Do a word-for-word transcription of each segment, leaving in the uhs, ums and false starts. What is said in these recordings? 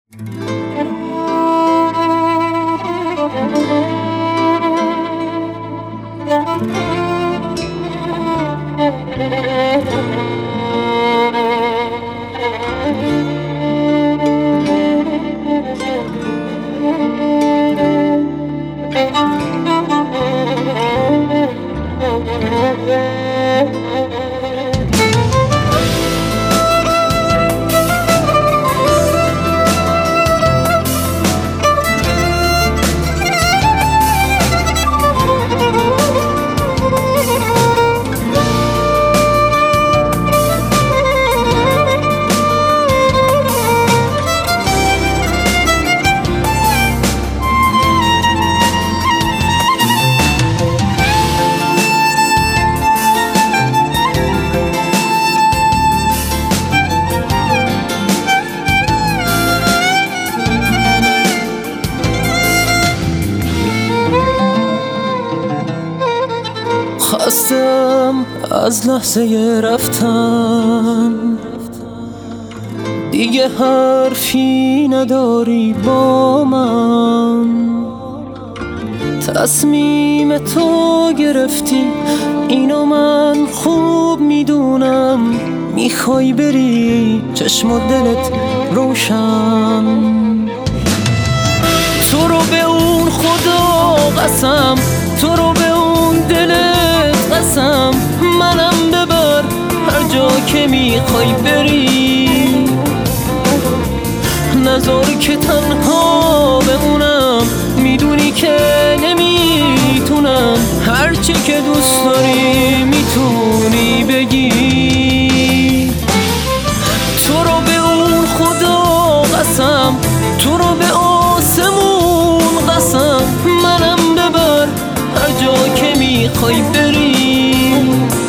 خستم از لحظه رفتن، دیگه حرفی نداری با من. تصمیم تو گرفتی، اینو من خوب میدونم. میخوای بری چشم و دلت روشن، تو رو به اون خدا قسم، تو رو به اون دلت قسم. منم ببر هر جا که میخوای بری، نذار که تنها بمونم. میدونی که نمیتونم، هرچی که دوست داری میتونی بگی. تو رو به اون خدا قسم، تو رو به آسمون قسم. منم ببر هر جا که میخوای بری،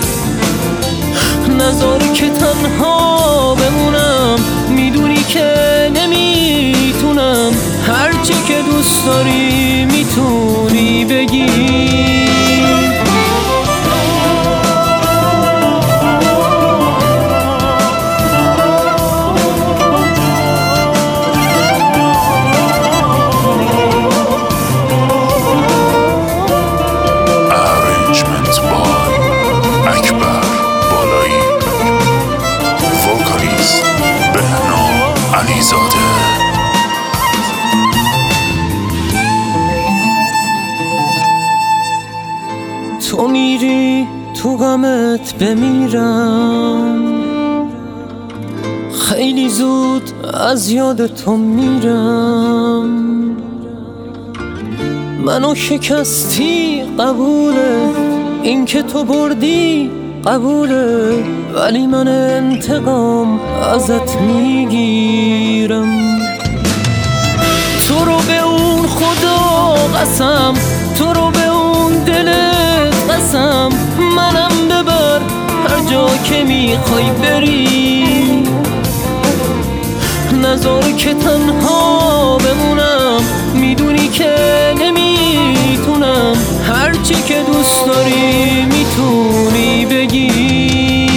نذار که تنها بمونم. میدونی که نمیتونم، هرچی که دوست داری میتونی بگی. تو میری تو غمت بمیرم، خیلی زود از یاد تو میرم. منو شکستی قبوله، این که تو بردی قبوله، ولی من انتقام ازت میگیرم. تو رو به اون خدا قسم، تو رو به اون دلت قسم. منم ببر هر جا که میخوای بری، نذار که تنها بمونم. میدونی که نمیتونم، هرچی که دوست داری میتونی بگی.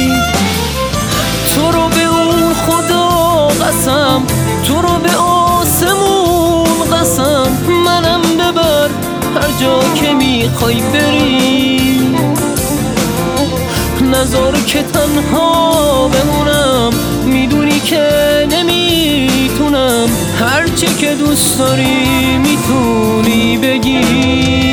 تو رو به اون خدا قسم، تو رو به آسمون قسم. منم ببر هر جا که میخوای بری، نذار که تنها بمونم. میدونی که نمیتونم، هرچی که دوست داری میتونی بگی.